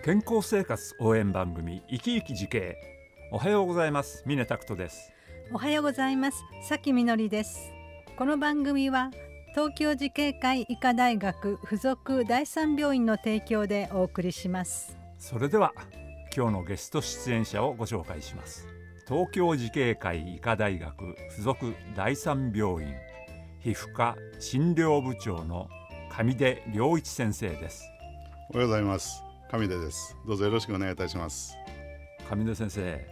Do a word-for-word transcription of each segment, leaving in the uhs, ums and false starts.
健康生活応援番組生き生き慈恵。おはようございます。峰拓人です。 おはようございます。さきみのりです。この番組は東京慈恵会医科大学附属第三病院の提供でお送りします。 それでは今日のゲスト出演者をご紹介します。東京慈恵会医科大学附属第三病院皮膚科診療部長の上出良一先生です。 おはようございます。上出です。どうぞよろしくお願いいたします。 上出先生、はい、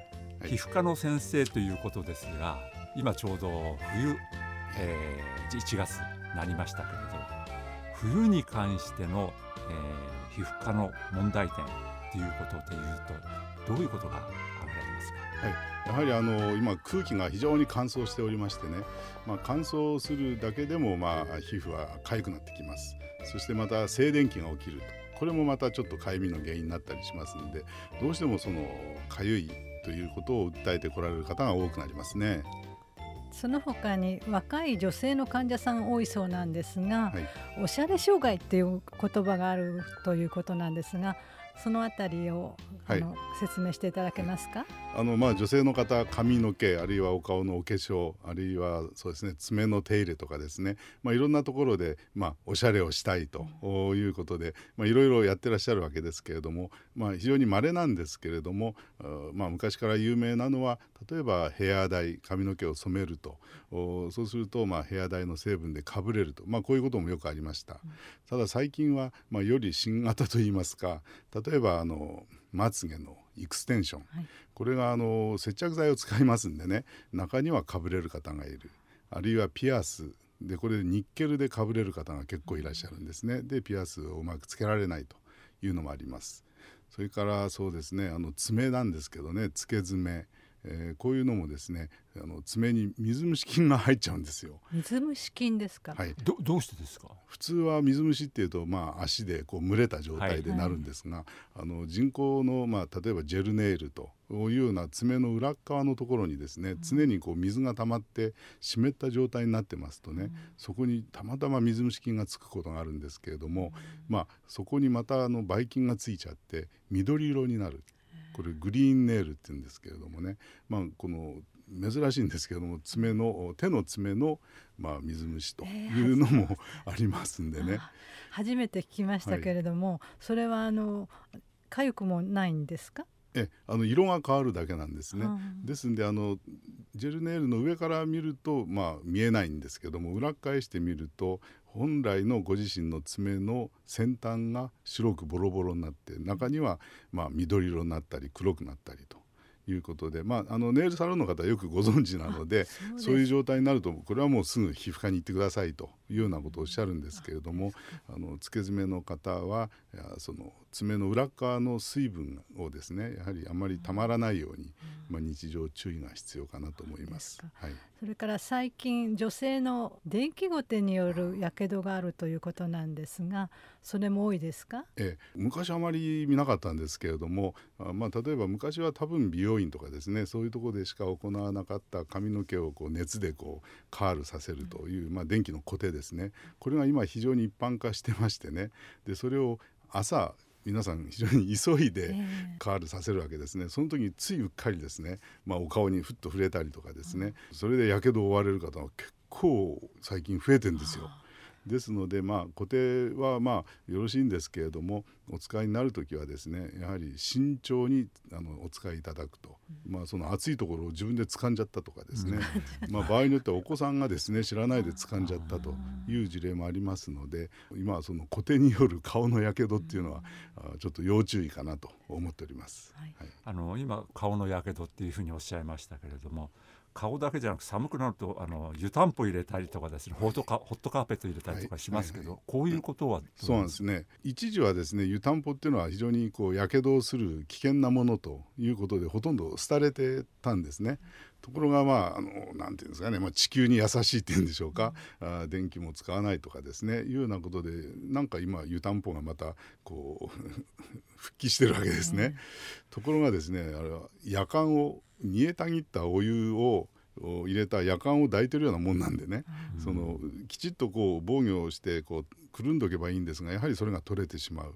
皮膚科の先生ということですが、今ちょうど冬、えー、いちがつになりましたけれど、冬に関しての、えー、皮膚科の問題点ということでいうとどういうことが挙げられますか？ はい、やはりあの今空気が非常に乾燥しておりましてね、まあ、乾燥するだけでも、まあ、皮膚は痒くなってきます。そしてまた静電気が起きると、これもまたちょっとかゆみの原因になったりしますので、どうしてもそのかゆいということを訴えてこられる方が多くなりますね。 その他に若い女性の患者さん多いそうなんですが、 はい、 おしゃれ障害っていう言葉があるということなんですが、そのあたりを、はい、あの説明していただけますか？ あのまあ女性の方、髪の毛あるいはお顔のお化粧、あるいはそうですね、爪の手入れとかですね、まあ、いろんなところで、まあ、おしゃれをしたいということで、まあ、いろいろやってらっしゃるわけですけれども、まあ、非常に稀なんですけれども、まあ、昔から有名なのは例えばヘアダイ、髪の毛を染めると、そうするとまあヘアダイの成分でかぶれると、まあ、こういうこともよくありました。ただ最近は、まあ、より新型といいますか、例えばあのまつげのエクステンション、はい、これがあの接着剤を使いますんでね、中にはかぶれる方がいる。あるいはピアスで、これでニッケルでかぶれる方が結構いらっしゃるんですね。でピアスをうまくつけられないというのもあります。それからそうですね、あの爪なんですけどね、つけ爪、えー、こういうのもですね、あの爪に水虫菌が入っちゃうんですよ。 水虫菌ですか？ はい、 ど, どうしてですか？ 普通は水虫っていうと、まあ、足でこう蒸れた状態でなるんですが、はい、あの人工の、まあ、例えばジェルネイルというような爪の裏側のところにですね、常にこう水が溜まって湿った状態になってますとね、うん、そこにたまたま水虫菌がつくことがあるんですけれども、うん、まあ、そこにまたあのばい菌がついちゃって緑色になる。これグリーンネイルって言うんですけれどもね、まあ、この珍しいんですけれども、爪の手の爪の、まあ、水虫というのもありますんでね、 初めて聞きましたけれども、はい、それはあの痒くもないんですか？ えあの色が変わるだけなんですね。ですんであのジェルネイルの上から見ると、まあ、見えないんですけども、裏返してみると本来のご自身の爪の先端が白くボロボロになって、中にはまあ緑色になったり黒くなったりということで、まあ、あのネイルサロンの方はよくご存知なので、そうそういう状態になるとこれはもうすぐ皮膚科に行ってくださいというようなことをおっしゃるんですけれども、あのつけ爪の方はその爪の裏側の水分をですね、やはりあまりたまらないように、まあ、日常注意が必要かなと思います。はい、 それから最近女性の電気ゴテによるやけどがあるということなんですが、それも多いですか？ ええ、昔あまり見なかったんですけれども、あ、まあ、例えば昔は多分美容院とかですね、そういうところでしか行わなかった髪の毛をこう熱でこうカールさせるという、まあ、電気のコテですね、これが今非常に一般化してましてね、でそれを朝皆さん非常に急いでカールさせるわけですね。その時についうっかりですね、まあ、お顔にふっと触れたりとかですね、それでやけどを負われる方は結構最近増えてるんですよ。ですので、まあ、固定はまあよろしいんですけれども、お使いになるときはですね、やはり慎重にあのお使いいただくと、まあ、その熱いところを自分で掴んじゃったとかですね、まあ、場合によってはお子さんがですね知らないで掴んじゃったという事例もありますので、今はその固定による顔のやけどっていうのはちょっと要注意かなと思っております。はいはい、 あの今顔のやけどっていうふうにおっしゃいましたけれども、顔だけじゃなく寒くなるとあの湯たんぽ入れたりとかですね、ホットカ、ホットカーペット入れたりとかしますけど、はいはいはい、こういうことはどうですか？ そうなんですね。一時はですね、湯たんぽっていうのは非常にこうやけどをする危険なものということでほとんど廃れてたんですね。ところが、まあ、あのなんていうんですかね、まあ、地球に優しいっていうんでしょうか、うん、あ電気も使わないとかですねいうようなことで、なんか今湯たんぽがまたこう復帰してるわけですね。うん、ところがですね、あれはやかんを煮えたぎったお湯を入れたやかんを抱いてるようなもんなんでね、うん、そのきちっとこう防御をしてこうくるんどけばいいんですが、やはりそれが取れてしまう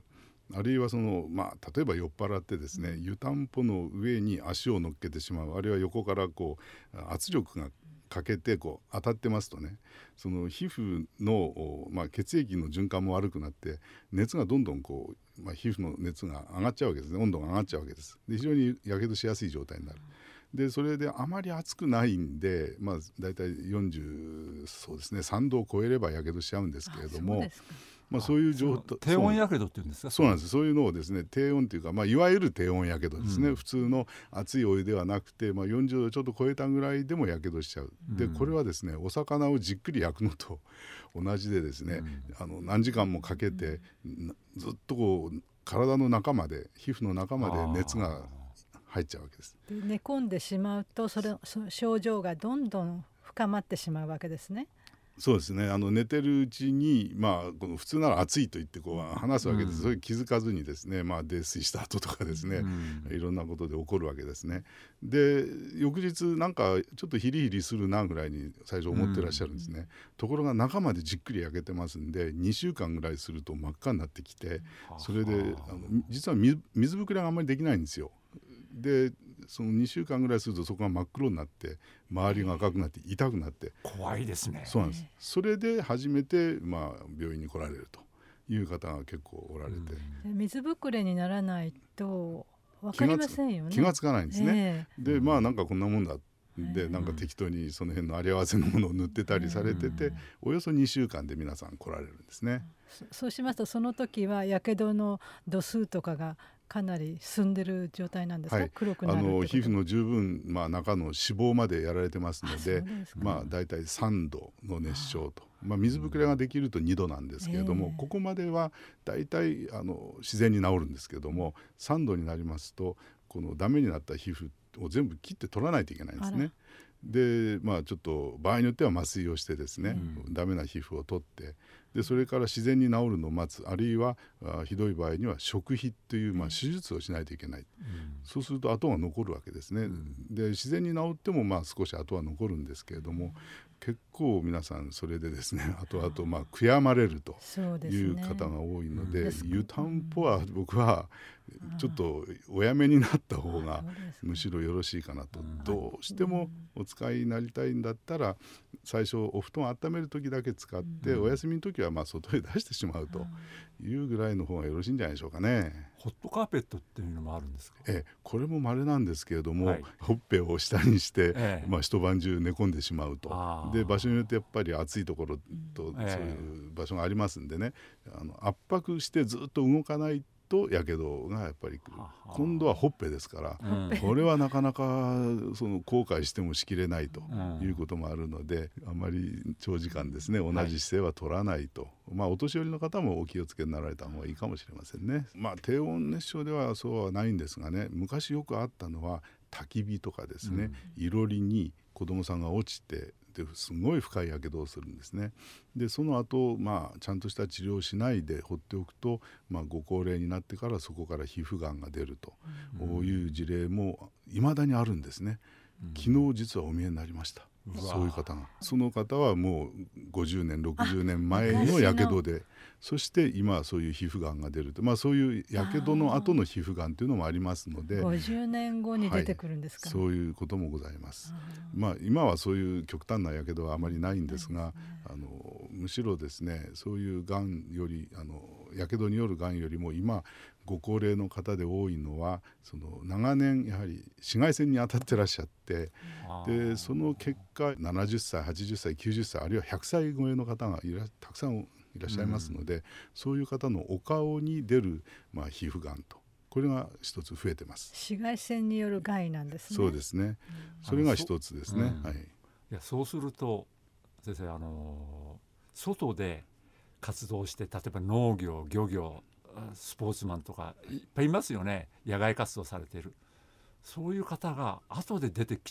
あるいはその、まあ、例えば酔っ払ってですね、湯たんぽの上に足を乗っけてしまう、あるいは横からこう圧力がかけてこう当たってますとね、その皮膚の、まあ、血液の循環も悪くなって熱がどんどんこう、まあ、皮膚の熱が上がっちゃうわけですね。温度が上がっちゃうわけです。で非常にやけどしやすい状態になる。でそれであまり暑くないんで、まあ、だいたいよんじゅうそうですねさんどを超えればやけどしちゃうんですけれども、まあ、そういう状態、 低温やけどっていうんですか。 そうなんです。そういうのをですね、低温というか、まあ、いわゆる低温やけどですね、うん、普通の熱いお湯ではなくて、まあ、よんじゅうどちょっと超えたぐらいでもやけどしちゃう。でこれはですね、お魚をじっくり焼くのと同じでですね、うん、あの何時間もかけてずっとこう体の中まで、皮膚の中まで熱が入っちゃうわけです。 で寝込んでしまうとそれその症状がどんどん深まってしまうわけですね。 そうですね、あの寝てるうちに、まあ、この普通なら暑いと言ってこう話すわけです、うん、それ気づかずにですね、まあ、泥酔した後とかですね、うん、いろんなことで起こるわけですね。で翌日なんかちょっとヒリヒリするなぐらいに最初思ってらっしゃるんですね、うん、ところが中までじっくり焼けてますんでにしゅうかんぐらいすると真っ赤になってきて、それであの実は 水, 水ぶくれがあんまりできないんですよ。でそのにしゅうかんぐらいするとそこが真っ黒になって周りが赤くなって痛くなって、 怖いですね。 そうなんです。それで初めて、まあ、病院に来られるという方が結構おられて、 うん、水ぶくれにならないと分かりませんよね。 気がつかないんですね、えー、でまあなんかこんなもんだで、 えー、 なんか適当にその辺のあり合わせのものを塗ってたりされてて、えー、およそにしゅうかんで皆さん来られるんですね。 そ, そうしますとその時はやけどの度数とかがかなり進んでる状態なんですか、はい、黒くなるってこと。 あの皮膚の十分、まあ、中の脂肪までやられてますので、まあ、だいたいさんどの熱傷と、まあ、水ぶくれができるとにどなんですけれども、えー、ここまではだいたいあの自然に治るんですけれども、さんどになりますとこのダメになった皮膚を全部切って取らないといけないんですね。でまあちょっと場合によっては麻酔をしてですね、うん、ダメな皮膚を取ってでそれから自然に治るのを待つ、あるいはあひどい場合には食費という、まあ、手術をしないといけない、うん、そうすると跡が残るわけですね、うん、で自然に治ってもまあ少し跡は残るんですけれども、結構皆さんそれでですね後々まあ悔やまれるという方が多いので、湯たんぽは僕はちょっとおやめになった方がむしろよろしいかなと。どうしてもお使いになりたいんだったら最初お布団を温める時だけ使って、お休みの時はまあ外へ出してしまうというぐらいの方がよろしいんじゃないでしょうかね。 ホットカーペットっていうのもあるんですか。 ええ、これも稀なんですけれども、はい、ほっぺを下にして、ええまあ、一晩中寝込んでしまうと。で場所によってやっぱり暑いところとそういう場所がありますんでね、あの圧迫してずっと動かないとやけどがやっぱり来る。今度はほっぺですから、うん、これはなかなかその後悔してもしきれないということもあるので、うん、あまり長時間ですね同じ姿勢は取らないと、はい、まあお年寄りの方もお気をつけになられた方がいいかもしれませんね。まあ低温熱傷ではそうはないんですがね、昔よくあったのは焚き火とかですね、うん、いろりに子供さんが落ちてすごい深いやけどをするんですね。でその後、まあちゃんとした治療をしないで放っておくと、まあ、ご高齢になってからそこから皮膚がんが出ると、うん、いう事例も未だにあるんですね、うん、昨日実はお見えになりました。そういう方が、その方はもうごじゅうねんろくじゅうねんまえのやけどで、そして今はそういう皮膚がんが出ると、まあ、そういうやけどの後の皮膚がんというのもありますので、 ごじゅうねんごに出てくるんですか、 はい、そういうこともございます。まあ、今はそういう極端なやけどはあまりないんですが、あのむしろですねそういうがんよりあのやけどによるがんよりも今ご高齢の方で多いのはその長年やはり紫外線に当たってらっしゃって、でその結果ななじゅっさいはちじゅっさいきゅうじゅっさいあるいはひゃくさい超えの方がいらたくさんいらっしゃいますので、うん、そういう方のお顔に出る、まあ、皮膚がんとこれが一つ増えてます。 紫外線による害なんですね。 そうですね、うん、それが一つですね、うん、はい。いやそうすると先生、あの外で活動して例えば農業漁業スポーツマンとかいっぱいいますよね、野外活動されている。そういう方が後で出てきちゃうっ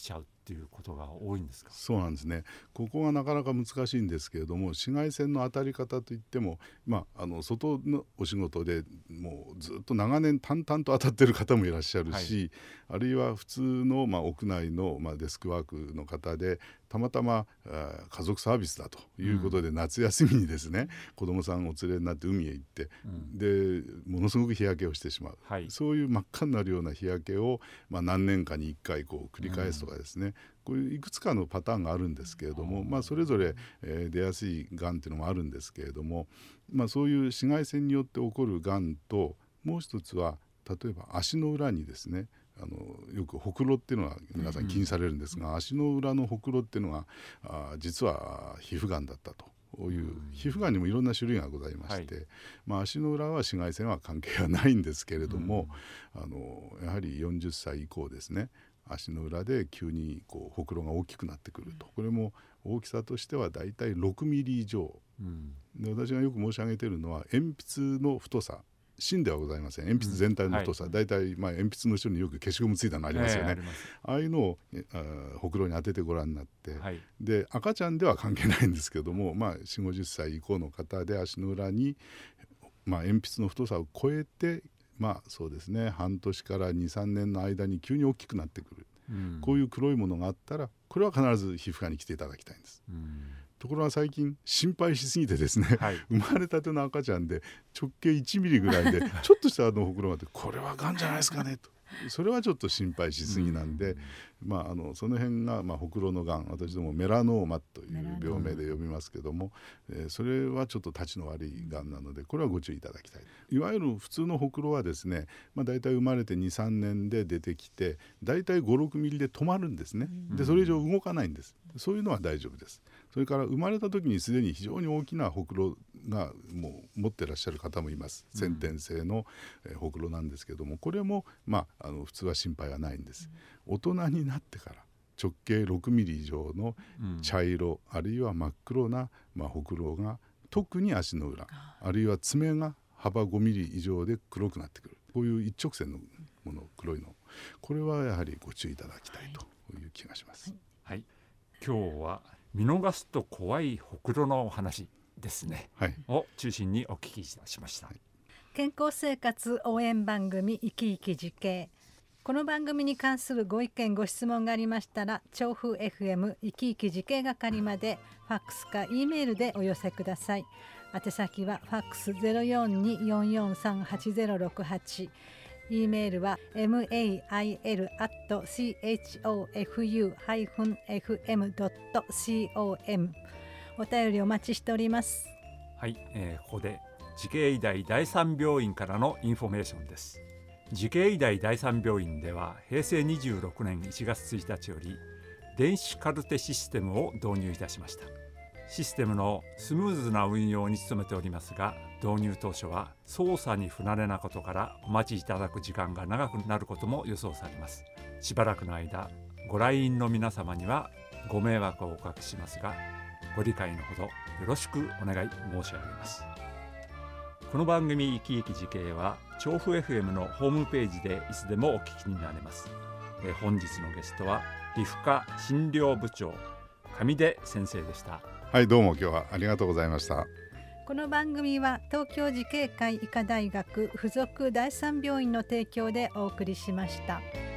っていうことが多いんですか？ そうなんですね。ここがなかなか難しいんですけれども、紫外線の当たり方といっても、まあ、あの外のお仕事でもうずっと長年淡々と当たっている方もいらっしゃるし、はい、あるいは普通の、まあ、屋内の、まあ、デスクワークの方でたまたま家族サービスだということで、うん、夏休みにですね子どもさんをお連れになって海へ行って、うん、でものすごく日焼けをしてしまう、はい、そういう真っ赤になるような日焼けを、まあ、何年かにいっかいこう繰り返すとかですね、うん、こういういくつかのパターンがあるんですけれども、まあ、それぞれ、えー、出やすいがんっていうのもあるんですけれども、まあ、そういう紫外線によって起こるがんと、もう一つは例えば足の裏にですね、あのよくほくろっていうのは皆さん気にされるんですが、うん、足の裏のほくろっていうのがあ実は皮膚がんだったという、うん、皮膚がんにもいろんな種類がございまして、はい、まあ、足の裏は紫外線は関係はないんですけれども、うん、あのやはりよんじゅっさい以降ですね、足の裏で急にこうほくろが大きくなってくると、これも大きさとしてはだいたいろくミリ以上、うん、で私がよく申し上げているのは鉛筆の太さ、芯ではございません。鉛筆全体の太さ、うん、はい、だいたい、まあ、鉛筆の後ろによく消しゴムついたのありますよね、えー、あ, ああいうのをあほくろに当ててご覧になって、はい、で赤ちゃんでは関係ないんですけども、まあ、よんじゅう、ごじゅっさい以降の方で足の裏に、まあ、鉛筆の太さを超えて、まあそうですね、半年からに、さんねんの間に急に大きくなってくる、うん、こういう黒いものがあったら、これは必ず皮膚科に来ていただきたいんです、うん、ところが最近心配しすぎてですね、はい、生まれたての赤ちゃんで直径いちミリぐらいでちょっとしたあのほくろがあって、これはがんじゃないですかねと、それはちょっと心配しすぎなんで、うん、まあ、あのその辺が、まあ、ほくろのがん、私どもメラノーマという病名で呼びますけども、えー、それはちょっとたちの悪いがんなので、これはご注意いただきたい。いわゆる普通のほくろはですね、まあ、だいたい生まれてに、さんねんで出てきて、だいたいご、ろくミリで止まるんですね。でそれ以上動かないんです。そういうのは大丈夫です。それから生まれた時にすでに非常に大きなほくろがもう持ってらっしゃる方もいます。先天性のほくろなんですけども、これも、まあ、あの普通は心配はないんです。大人になってから直径ろくミリ以上の茶色、うん、あるいは真っ黒な、まあ、ほくろが、特に足の裏、あるいは爪が幅ごミリ以上で黒くなってくる、こういう一直線のもの、黒いの、これはやはりご注意いただきたいという気がします。 はい、はい、今日は見逃すと怖いほくろのお話ですね、はい、を中心にお聞きしました、はい、 健康生活応援番組生き生き慈恵。この番組に関するご意見ご質問がありましたら、調布 エフエム 生き生き慈恵係までファックスか E メールでお寄せください。宛先はファックス ゼロよんに よんよんさん はちゼロろくはち、 E メールは メール アット チョフ ハイフン エフエム ドット コム、 お便りお待ちしております。 はい、えー、ここで慈恵医大第三病院からのインフォメーションです。慈恵医大第三病院ではへいせいにじゅうろくねんいちがつついたちより電子カルテシステムを導入いたしました。システムのスムーズな運用に努めておりますが、導入当初は操作に不慣れなことからお待ちいただく時間が長くなることも予想されます。しばらくの間ご来院の皆様にはご迷惑をおかけしますが、ご理解のほどよろしくお願い申し上げます。この番組生き生き慈恵は調布 エフエム のホームページでいつでもお聞きになれます。え本日のゲストは皮膚科診療部長上出先生でした。 はい、どうも今日はありがとうございました。 この番組は東京慈恵会医科大学附属第三病院の提供でお送りしました。